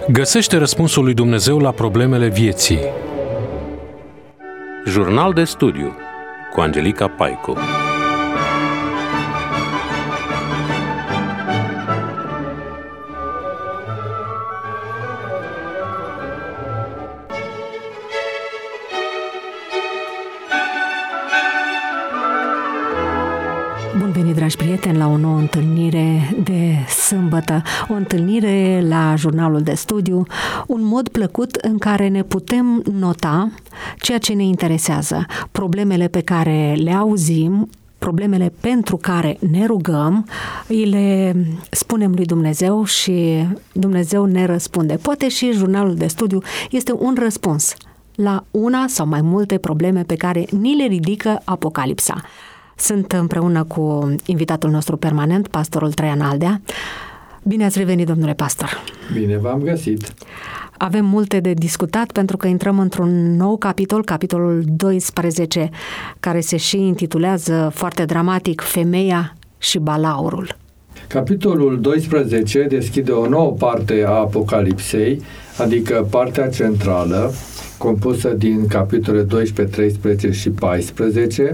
Găsește răspunsul lui Dumnezeu la problemele vieții. Jurnal de studiu cu Angelica Paicu. Bun venit, dragi prieteni, la o nouă întâlnire de sâmbătă, o întâlnire la jurnalul de studiu, un mod plăcut în care ne putem nota ceea ce ne interesează, problemele pe care le auzim, problemele pentru care ne rugăm, îi le spunem lui Dumnezeu și Dumnezeu ne răspunde. Poate și jurnalul de studiu este un răspuns la una sau mai multe probleme pe care ni le ridică Apocalipsa. Sunt împreună cu invitatul nostru permanent, pastorul Traian Aldea. Bine ați revenit, domnule pastor! Bine v-am găsit! Avem multe de discutat pentru că intrăm într-un nou capitol, capitolul 12, care se și intitulează foarte dramatic Femeia și Balaurul. Capitolul 12 deschide o nouă parte a Apocalipsei, adică partea centrală, compusă din capitole 12, 13 și 14,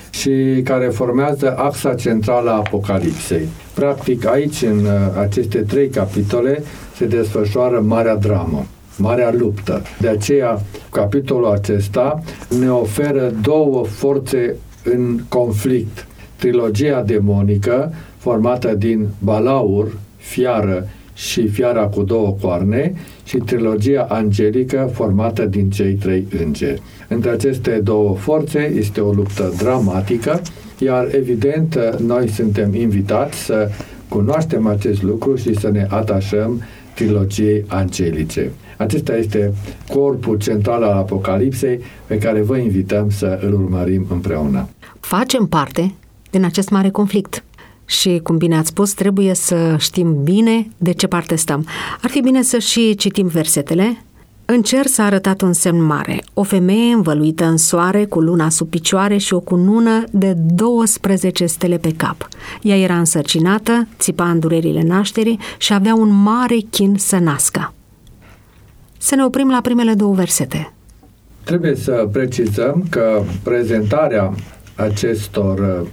și care formează axa centrală a Apocalipsei. Practic, aici, în aceste trei capitole, se desfășoară marea dramă, marea luptă. De aceea, capitolul acesta ne oferă două forțe în conflict. Trilogia demonică, formată din Balaur, fiară și fiara cu două coarne, și trilogia angelică, formată din cei trei îngeri. Între aceste două forțe este o luptă dramatică, iar evident noi suntem invitați să cunoaștem acest lucru și să ne atașăm trilogiei angelice. Acesta este corpul central al Apocalipsei pe care vă invităm să îl urmărim împreună. Facem parte din acest mare conflict. Și, cum bine ați spus, trebuie să știm bine de ce parte stăm. Ar fi bine să și citim versetele. În cer s-a arătat un semn mare, o femeie învăluită în soare, cu luna sub picioare și o cunună de 12 stele pe cap. Ea era însărcinată, țipa în durerile nașterii și avea un mare chin să nască. Să ne oprim la primele două versete. Trebuie să precizăm că prezentarea acestor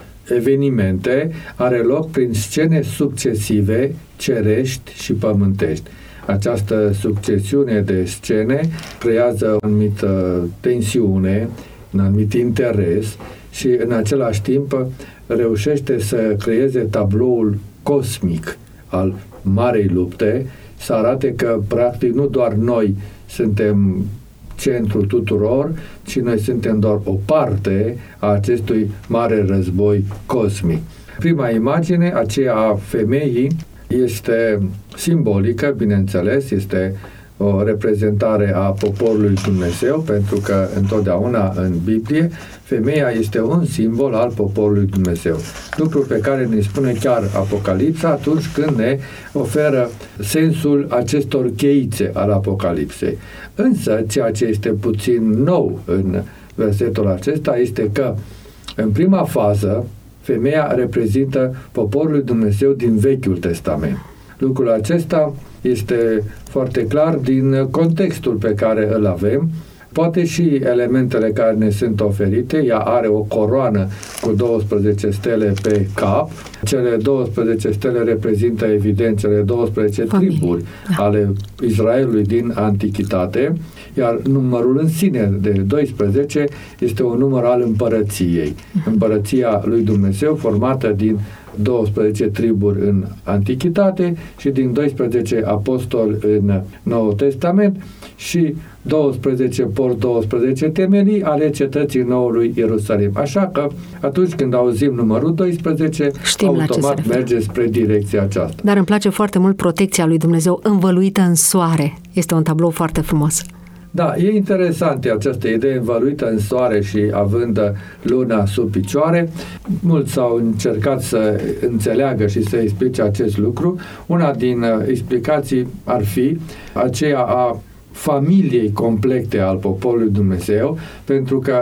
evenimente are loc prin scene succesive, cerești și pământești. Această succesiune de scene creează o anumită tensiune, un anumit interes și în același timp reușește să creeze tabloul cosmic al marei lupte, să arate că practic nu doar noi suntem centrul tuturor, ci noi suntem doar o parte a acestui mare război cosmic. Prima imagine, aceea a femeii, este simbolică, bineînțeles, este o reprezentare a poporului Dumnezeu, pentru că întotdeauna în Biblie femeia este un simbol al poporului Dumnezeu. Lucru pe care ne spune chiar Apocalipsa atunci când ne oferă sensul acestor cheițe al Apocalipsei. Însă, ceea ce este puțin nou în versetul acesta este că în prima fază femeia reprezintă poporul lui Dumnezeu din Vechiul Testament. Lucrul acesta este foarte clar din contextul pe care îl avem, poate și elementele care ne sunt oferite. Ea are o coroană cu 12 stele pe cap. Cele 12 stele reprezintă evident cele 12 triburi ale Israelului din Antichitate, iar numărul în sine de 12 este un număr al împărăției. Împărăția lui Dumnezeu formată din 12 triburi în Antichitate și din 12 apostoli în Noul Testament și 12 porți, 12 temelii ale cetății Noului Ierusalim. Așa că atunci când auzim numărul 12, știm automat merge spre direcția aceasta. Dar îmi place foarte mult protecția lui Dumnezeu învăluită în soare. Este un tablou foarte frumos. Da, e interesant această idee, învăluită în soare și având luna sub picioare. Mulți au încercat să înțeleagă și să explice acest lucru. Una din explicații ar fi aceea a familiei complete al poporului Dumnezeu, pentru că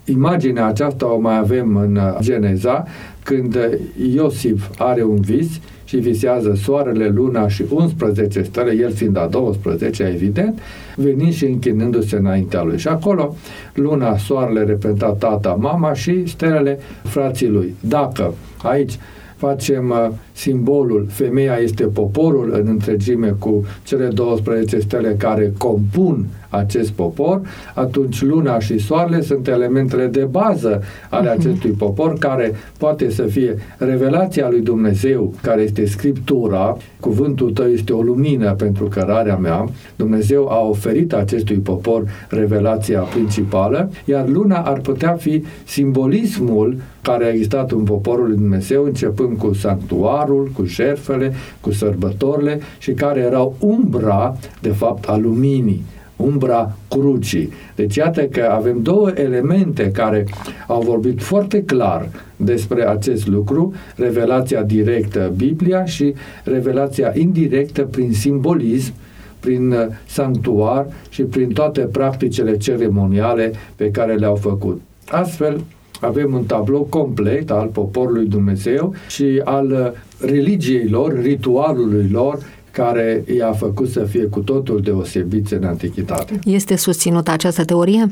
imaginea aceasta o mai avem în Geneza, când Iosif are un vis și visează soarele, luna și 11 stele, el fiind a 12, evident, venind și închinându-se înaintea lui. Și acolo luna, soarele reprezenta tata, mama și stelele frații lui. Dacă aici facem simbolul, femeia este poporul în întregime cu cele 12 stele care compun acest popor, atunci luna și soarele sunt elementele de bază ale acestui popor, care poate să fie revelația lui Dumnezeu, care este Scriptura, cuvântul tău este o lumină pentru cărarea mea. Dumnezeu a oferit acestui popor revelația principală, iar luna ar putea fi simbolismul care a existat în poporul lui Dumnezeu, începând cu sanctuarul, cu jertfele, cu sărbătorile și care erau umbra, de fapt, a luminii, umbra crucii. Deci iată că avem două elemente care au vorbit foarte clar despre acest lucru, revelația directă, Biblia, și revelația indirectă prin simbolism, prin sanctuar și prin toate practicile ceremoniale pe care le-au făcut. Astfel, avem un tablou complet al poporului Dumnezeu și al religiei lor, ritualului lor, care i-a făcut să fie cu totul deosebiți în antichitate. Este susținută această teorie?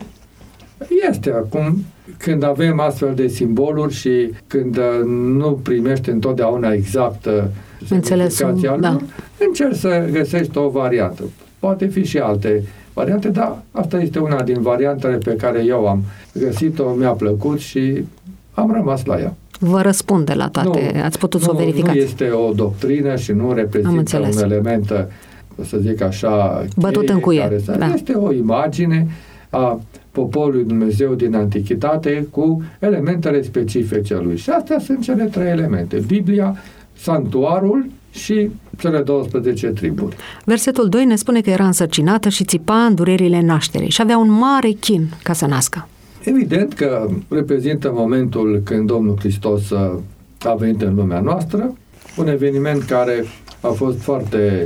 Este. Acum, când avem astfel lui și când nu primești întotdeauna exact semnificația lor, încerci să găsești o variantă. Poate fi și alte variante, dar asta este una din variantele pe care eu am găsit-o, mi-a plăcut și am rămas la ea. Vă răspunde la toate, ați putut să o verificați. Nu este o doctrină și nu reprezintă un element, să zic așa, bătut în cuie. Este o imagine a poporului Dumnezeu din antichitate cu elementele specifice lui. Și astea sunt cele trei elemente. Biblia, sanctuarul și cele 12 triburi. Versetul 2 ne spune că era însărcinată și țipa în durerile nașterii și avea un mare chin ca să nască. Evident că reprezintă momentul când Domnul Hristos a venit în lumea noastră, un eveniment care a fost foarte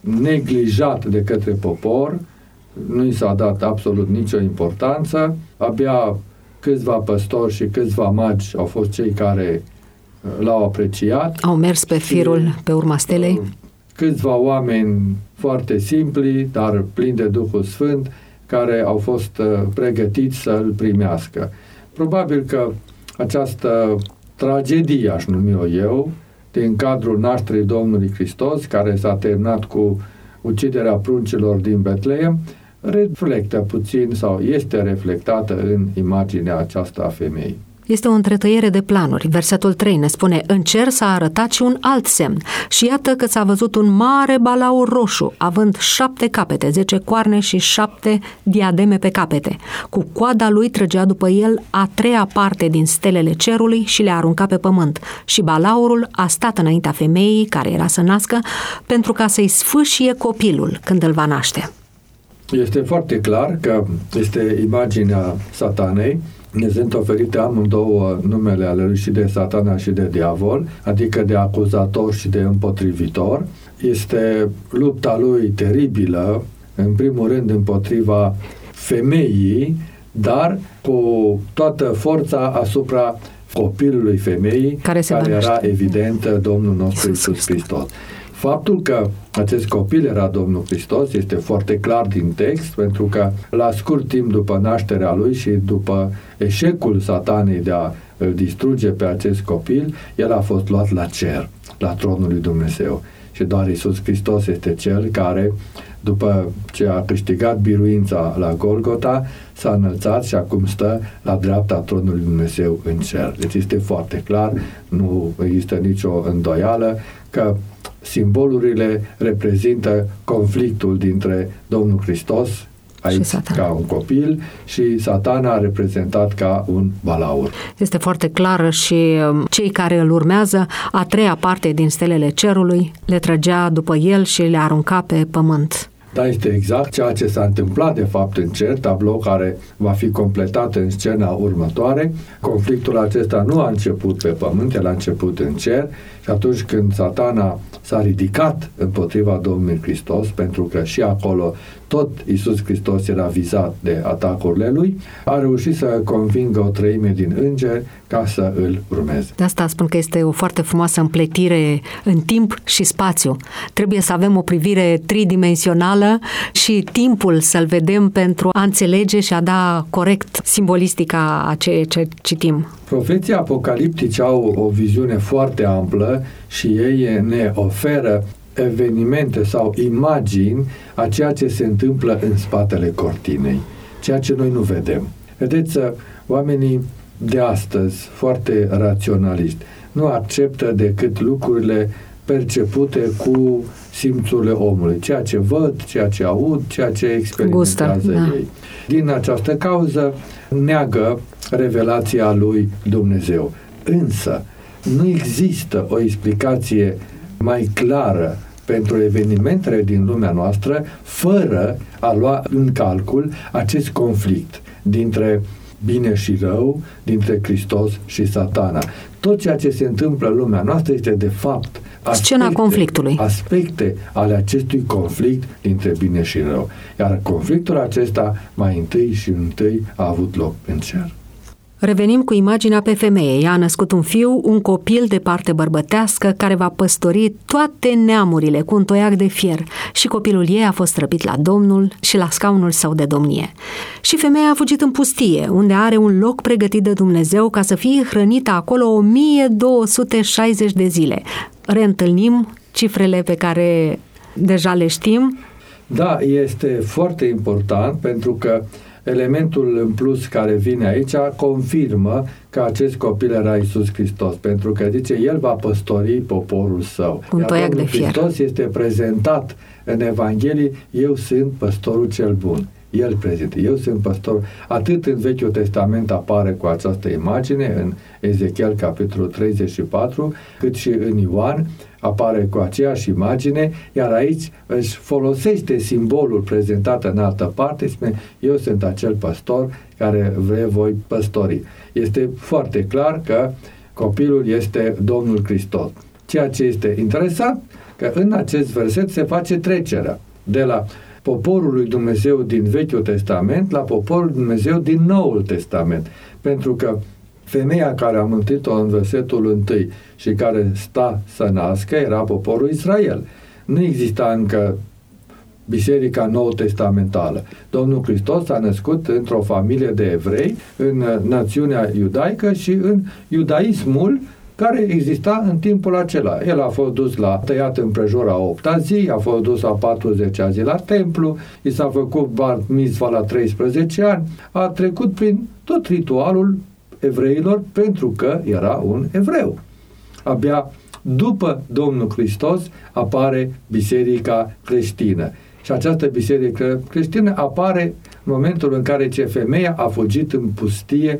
neglijat de către popor, nu i s-a dat absolut nicio importanță, abia câțiva păstori și câțiva magi au fost cei care l-au apreciat. Au mers pe firul, pe urma stelei. Câțiva oameni foarte simpli, dar plini de Duhul Sfânt, care au fost pregătiți să îl primească. Probabil că această tragedie, aș numi-o eu, din cadrul nașterii Domnului Hristos, care s-a terminat cu uciderea pruncilor din Betleem, reflectă puțin sau este reflectată în imaginea aceasta a femeii. Este o întretăiere de planuri. Versetul 3 ne spune: în cer s-a arătat și un alt semn. Și iată că s-a văzut un mare balaur roșu, având 7 capete, 10 coarne și 7 diademe pe capete. Cu coada lui trăgea după el a treia parte din stelele cerului și le arunca pe pământ. Și balaurul a stat înaintea femeii care era să nască, pentru ca să-i sfâșie copilul când îl va naște. Este foarte clar că este imaginea Satanei. Ne sunt oferite amândouă numele ale lui, și de Satana și de diavol, adică de acuzator și de împotrivitor. Este lupta lui teribilă, în primul rând împotriva femeii, dar cu toată forța asupra copilului femeii, care era evident Domnul nostru Iisus Hristos. Faptul că acest copil era Domnul Hristos este foarte clar din text, pentru că la scurt timp după nașterea lui și după eșecul Satanei de a îl distruge pe acest copil, el a fost luat la cer, la tronul lui Dumnezeu. Și doar Iisus Hristos este cel care, după ce a câștigat biruința la Golgota, s-a înălțat și acum stă la dreapta tronului lui Dumnezeu în cer. Deci este foarte clar, nu există nicio îndoială că simbolurile reprezintă conflictul dintre Domnul Hristos, aici ca un copil, și Satana reprezentat ca un balaur. Este foarte clară și cei care îl urmează, a treia parte din stelele cerului, le trăgea după el și le arunca pe pământ. Da, este exact ceea ce s-a întâmplat de fapt în cer, tablou care va fi completat în scena următoare. Conflictul acesta nu a început pe pământ, el a început în cer Și atunci când Satana s-a ridicat împotriva Domnului Hristos, pentru că și acolo tot Iisus Hristos era vizat de atacurile lui, a reușit să convingă o treime din îngeri ca să îl urmeze. De asta spun că este o foarte frumoasă împletire în timp și spațiu. Trebuie să avem o privire tridimensională și timpul să-l vedem pentru a înțelege și a da corect simbolistica a ceea ce citim. Profeții apocaliptici au o viziune foarte amplă și ei ne oferă evenimente sau imagini a ceea ce se întâmplă în spatele cortinei, ceea ce noi nu vedem. Vedeți, oamenii de astăzi, foarte raționaliști, nu acceptă decât lucrurile percepute cu simțurile omului, ceea ce văd, ceea ce aud, ceea ce experimentează ei. Din această cauză neagă revelația lui Dumnezeu. Însă, nu există o explicație mai clară pentru evenimentele din lumea noastră fără a lua în calcul acest conflict dintre bine și rău, dintre Hristos și Satana. Tot ceea ce se întâmplă în lumea noastră este de fapt scena conflictului. Aspecte ale acestui conflict dintre bine și rău. Iar conflictul acesta mai întâi a avut loc în cer. Revenim cu imaginea pe femeie. Ea a născut un fiu, un copil de parte bărbătească, care va păstori toate neamurile cu un toiac de fier. Și copilul ei a fost răpit la Domnul și la scaunul său de domnie. Și femeia a fugit în pustie, unde are un loc pregătit de Dumnezeu ca să fie hrănită acolo 1260 de zile. Reîntâlnim cifrele pe care deja le știm. Da, este foarte important pentru că elementul în plus care vine aici confirmă că acest copil era Iisus Hristos, pentru că zice, El va păstori poporul său. Un toiac de fier. Hristos este prezentat în Evanghelie, eu sunt păstorul cel bun. El prezintă, eu sunt păstor. Atât în Vechiul Testament apare cu această imagine, în Ezechiel capitolul 34, cât și în Ioan apare cu aceeași imagine, iar aici își folosește simbolul prezentat în altă parte, spune, eu sunt acel păstor care voi păstori. Este foarte clar că copilul este Domnul Hristos. Ceea ce este interesant, că în acest verset se face trecerea de la poporul lui Dumnezeu din Vechiul Testament la poporul lui Dumnezeu din Noul Testament. Pentru că femeia care a mântuit-o în versetul 1 și care sta să nască era poporul Israel. Nu exista încă Biserica Nou-Testamentală. Domnul Hristos a născut într-o familie de evrei în națiunea iudaică și în iudaismul care exista în timpul acela. El a fost dus tăiat împrejur a 8-a zi, a fost dus a 40-a zi la templu, i s-a făcut bar mitzva la 13 ani, a trecut prin tot ritualul evreilor pentru că era un evreu. Abia după Domnul Hristos apare Biserica creștină. Și această biserică creștină apare în momentul în care femeia a fugit în pustie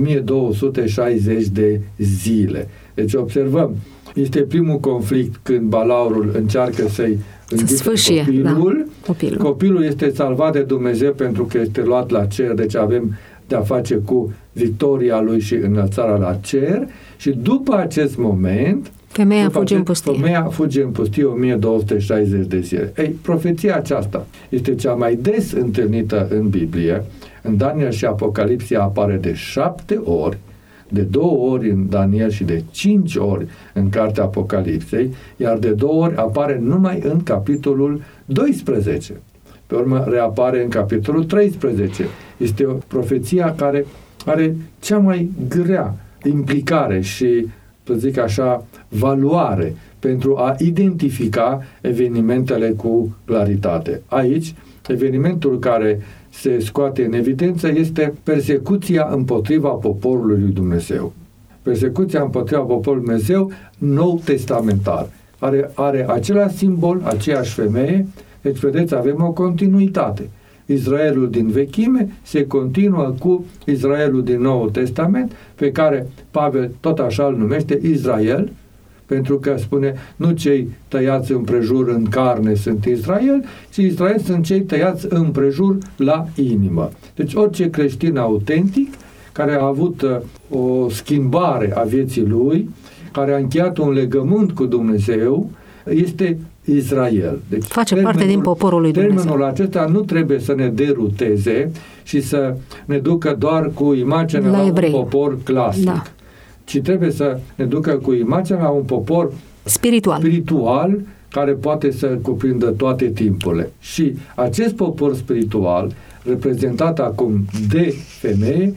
1260 de zile. Deci observăm, este primul conflict când balaurul încearcă să-i înghite copilul. Da, copilul este salvat de Dumnezeu pentru că este luat la cer, deci avem de-a face cu victoria lui și înălțarea la cer și după acest moment femeia fuge în pustie 1260 de zile. Ei, profeția aceasta este cea mai des întâlnită în Biblie. În Daniel și Apocalipsia apare de 7 ori, de 2 ori în Daniel și de 5 ori în Cartea Apocalipsei, iar de 2 ori apare numai în capitolul 12. Pe urmă reapare în capitolul 13. Este o profeția care are cea mai grea implicare și, să zic așa, valoare pentru a identifica evenimentele cu claritate. Aici, evenimentul care se scoate în evidență este persecuția împotriva poporului lui Dumnezeu. Persecuția împotriva poporului lui Dumnezeu nou-testamentar. Are același simbol, aceeași femeie, deci vedeți, avem o continuitate. Israelul din vechime se continuă cu Israelul din Noul Testament, pe care Pavel tot așa îl numește Israel, pentru că spune, nu cei tăiați împrejur în carne sunt Israel, ci Israel sunt cei tăiați împrejur la inimă. Deci orice creștin autentic, care a avut o schimbare a vieții lui, care a încheiat un legământ cu Dumnezeu este Israel. Deci face parte din poporul lui Dumnezeu. Termenul acesta nu trebuie să ne deruteze și să ne ducă doar cu imaginea la un popor clasic, ci trebuie să ne ducă cu imaginea la un popor spiritual care poate să cuprindă toate timpurile. Și acest popor spiritual, reprezentat acum de femeie,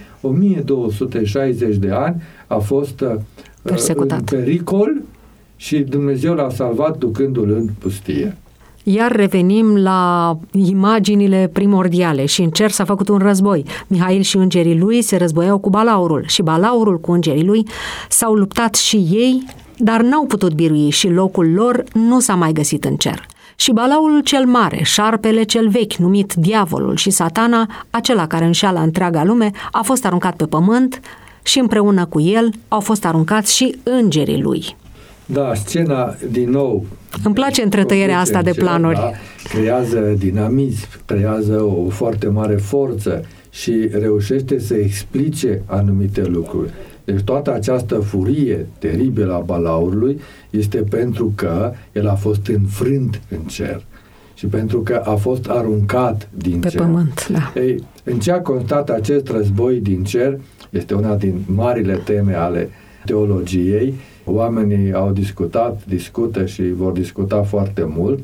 1260 de ani, a fost persecutat, în pericol și Dumnezeu l-a salvat ducându-l în pustie. Iar revenim la imaginile primordiale și în cer s-a făcut un război. Mihail și îngerii lui se războiau cu balaurul și balaurul cu îngerii lui s-au luptat și ei, dar n-au putut birui și locul lor nu s-a mai găsit în cer. Și balaurul cel mare, șarpele cel vechi, numit diavolul și satana, acela care înșeală întreaga lume, a fost aruncat pe pământ și împreună cu el au fost aruncați și îngerii lui. Da, scena din nou. Îmi place întretăierea asta de planuri. Da, creează dinamism, creează o foarte mare forță și reușește să explice anumite lucruri. Deci toată această furie teribilă a balaurului este pentru că el a fost înfrânt în cer și pentru că a fost aruncat din cer. Pe pământ, da. Ei, în ce a constat acest război din cer este una din marile teme ale teologiei. Oamenii au discută și vor discuta foarte mult.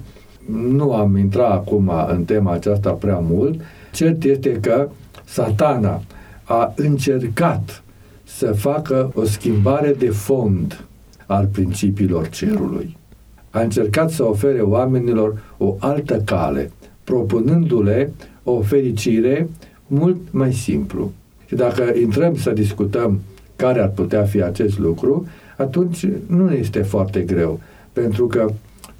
Nu am intrat acum în tema aceasta prea mult. Cert este că Satana a încercat să facă o schimbare de fond al principiilor cerului. A încercat să ofere oamenilor o altă cale, propunându-le o fericire mult mai simplu. Și dacă intrăm să discutăm care ar putea fi acest lucru, atunci nu este foarte greu, pentru că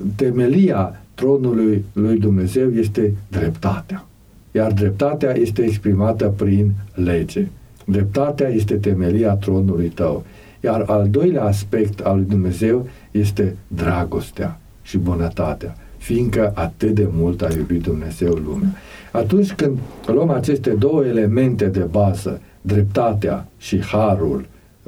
temelia tronului lui Dumnezeu este dreptatea. Iar dreptatea este exprimată prin lege. Dreptatea este temelia tronului tău. Iar al doilea aspect al lui Dumnezeu este dragostea și bunătatea, fiindcă atât de mult a iubit Dumnezeu lumea. Atunci când luăm aceste două elemente de bază, dreptatea și harul,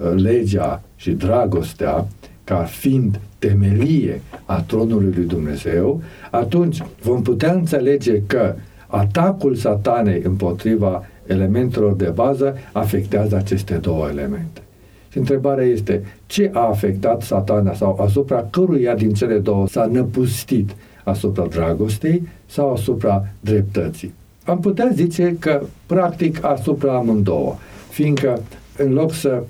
legea și dragostea, ca fiind temelie a tronului lui Dumnezeu, atunci vom putea înțelege că atacul Satanei împotriva elementelor de bază afectează aceste două elemente. Și întrebarea este, ce a afectat Satana sau asupra căruia din cele două s-a năpustit, asupra dragostei sau asupra dreptății? Am putea zice că practic asupra amândouă, fiindcă în loc să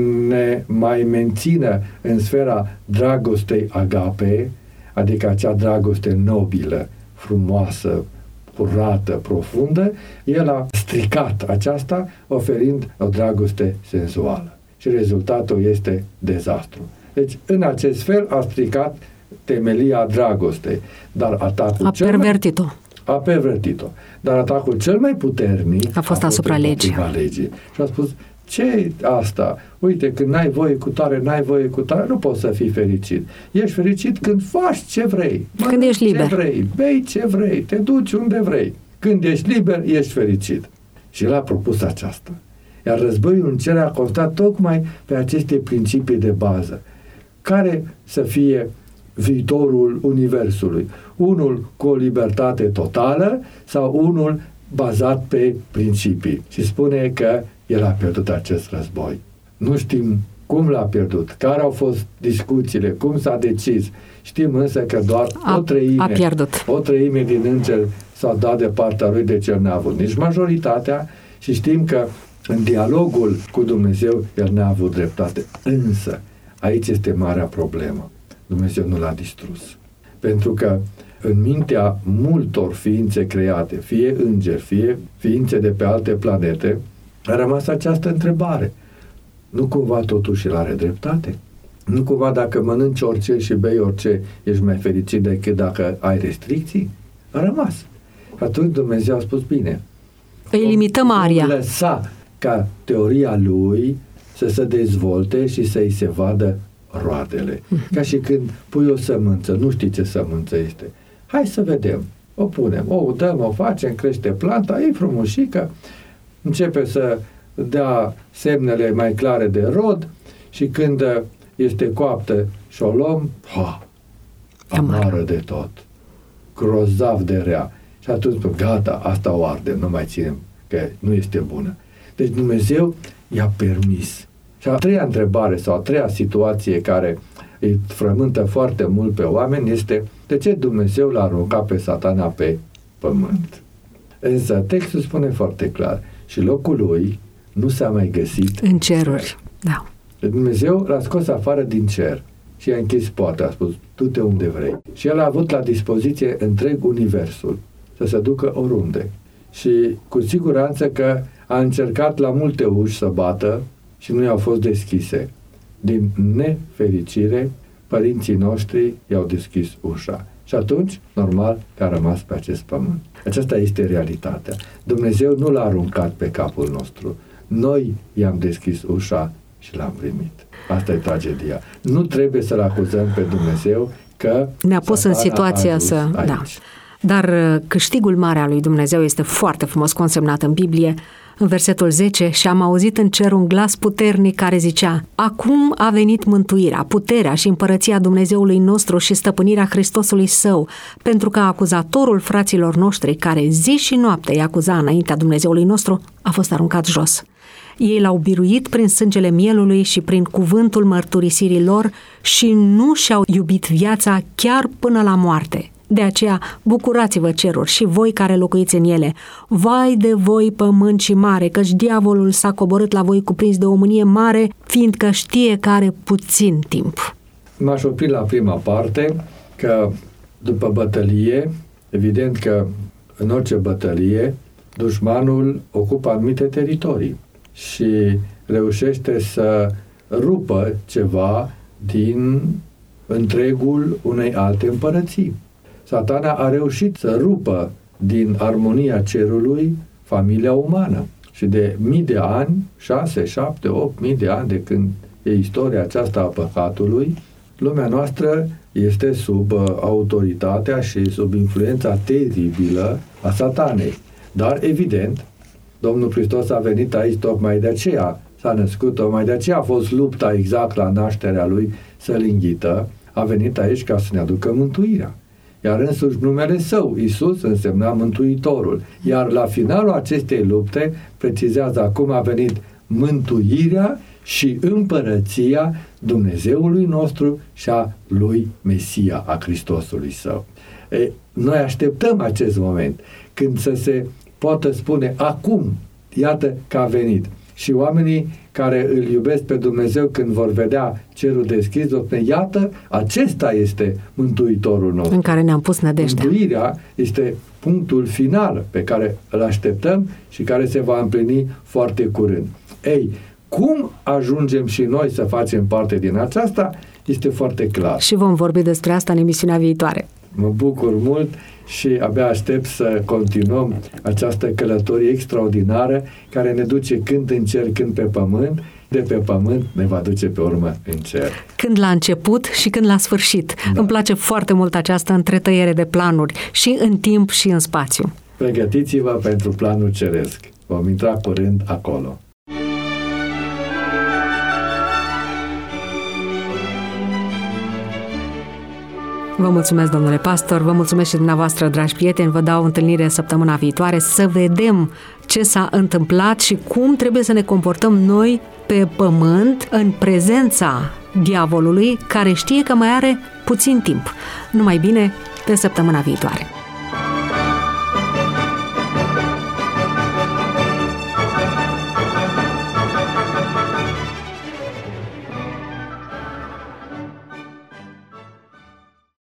ne mai mențină în sfera dragostei agape, adică acea dragoste nobilă, frumoasă, curată, profundă, el a stricat aceasta oferind o dragoste senzuală. Și rezultatul este dezastru. Deci, în acest fel a stricat temelia dragostei. Dar atacul a pervertit-o. Dar atacul cel mai puternic a fost asupra legii. Și a spus, ce asta? Uite, când n-ai voie cu tare, n-ai voie cu tare, nu poți să fii fericit. Ești fericit când faci ce vrei. Când ești liber. Ce vrei, bei ce vrei, te duci unde vrei. Când ești liber, ești fericit. Și el a propus aceasta. Iar războiul în cer a constat tocmai pe aceste principii de bază. Care să fie viitorul universului? Unul cu o libertate totală sau unul bazat pe principii? Și spune că el a pierdut acest război. Nu știm cum l-a pierdut, care au fost discuțiile, cum s-a decis. Știm însă că doar o treime din îngeri s-au dat de partea lui, deci el n-a avut nici majoritatea și știm că în dialogul cu Dumnezeu el n-a avut dreptate. Însă, aici este marea problemă. Dumnezeu nu l-a distrus. Pentru că în mintea multor ființe create, fie îngeri, fie ființe de pe alte planete, a rămas această întrebare. Nu cumva totuși el are dreptate? Nu cumva dacă mănânci orice și bei orice, ești mai fericit decât dacă ai restricții? A rămas. Atunci Dumnezeu a spus, bine, îi limităm aria. Lăsa ca teoria lui să se dezvolte și să-i se vadă roadele. Ca și când pui o sămânță, nu știi ce sămânță este. Hai să vedem. O punem, o dăm, o facem, crește planta, e frumușică, începe să dea semnele mai clare de rod și când este coaptă și o luăm, amară de tot, grozav de rea. Și atunci spun, gata, asta o arde, nu mai ținem, că nu este bună. Deci Dumnezeu i-a permis. Și a treia întrebare sau a treia situație care îi frământă foarte mult pe oameni este de ce Dumnezeu l-a aruncat pe Satana pe pământ. Însă textul spune foarte clar și locul lui nu s-a mai găsit în ceruri. Da. Dumnezeu l-a scos afară din cer și i-a închis poarta, a spus, du-te unde vrei. Și el a avut la dispoziție întreg universul să se ducă oriunde. Și cu siguranță că a încercat la multe uși să bată și nu i-au fost deschise. Din nefericire, părinții noștri i-au deschis ușa. Și atunci, normal că a rămas pe acest pământ. Aceasta este realitatea. Dumnezeu nu l-a aruncat pe capul nostru. Noi i-am deschis ușa și l-am primit. Asta e tragedia. Nu trebuie să-L acuzăm pe Dumnezeu că ne-a pus în situația să... Aici. Da. Dar câștigul mare al lui Dumnezeu este foarte frumos consemnat în Biblie. În versetul 10, și am auzit în cer un glas puternic care zicea: acum a venit mântuirea, puterea și împărăția Dumnezeului nostru și stăpânirea Hristosului Său, pentru că acuzatorul fraților noștri, care zi și noapte îi acuza înaintea Dumnezeului nostru, a fost aruncat jos. Ei l-au biruit prin sângele mielului și prin cuvântul mărturisirii lor și nu și-au iubit viața chiar până la moarte. De aceea, bucurați-vă ceruri și voi care locuiți în ele. Vai de voi, pământ și mare, căci diavolul s-a coborât la voi cuprins de o mânie mare, fiindcă știe că are puțin timp. M-aș opri la prima parte, că după bătălie, evident că în orice bătălie, dușmanul ocupă anumite teritorii și reușește să rupă ceva din întregul unei alte împărății. Satana a reușit să rupă din armonia cerului familia umană. Și de mii de ani, 6, 7, 8 mii de ani de când e istoria aceasta a păcatului, lumea noastră este sub autoritatea și sub influența teribilă a Satanei. Dar, evident, Domnul Hristos a venit aici tocmai de aceea, s-a născut, tocmai de aceea a fost lupta exact la nașterea Lui să-L înghită, a venit aici ca să ne aducă mântuirea. Iar însuși numele Său, Iisus, însemna Mântuitorul. Iar la finalul acestei lupte, precizează, acum a venit mântuirea și împărăția Dumnezeului nostru și a Lui Mesia, a Hristosului Său. Noi așteptăm acest moment când să se poată spune, acum, iată că a venit. Și oamenii care îl iubesc pe Dumnezeu, când vor vedea cerul deschis, vor spune, iată, acesta este Mântuitorul nostru. În care ne-am pus nădejdea. Mântuirea este punctul final pe care îl așteptăm și care se va împlini foarte curând. Ei, cum ajungem și noi să facem parte din aceasta, este foarte clar. Și vom vorbi despre asta în emisiunea viitoare. Mă bucur mult și abia aștept să continuăm această călătorie extraordinară care ne duce când în cer, când pe pământ. De pe pământ ne va duce pe urmă în cer. Când la început și când la sfârșit. Da. Îmi place foarte mult această întretăiere de planuri și în timp și în spațiu. Pregătiți-vă pentru planul ceresc. Vom intra curând acolo. Vă mulțumesc, domnule pastor, vă mulțumesc și dumneavoastră, dragi prieteni, vă dau întâlnire săptămâna viitoare să vedem ce s-a întâmplat și cum trebuie să ne comportăm noi pe pământ în prezența diavolului, care știe că mai are puțin timp. Numai bine, pe săptămâna viitoare.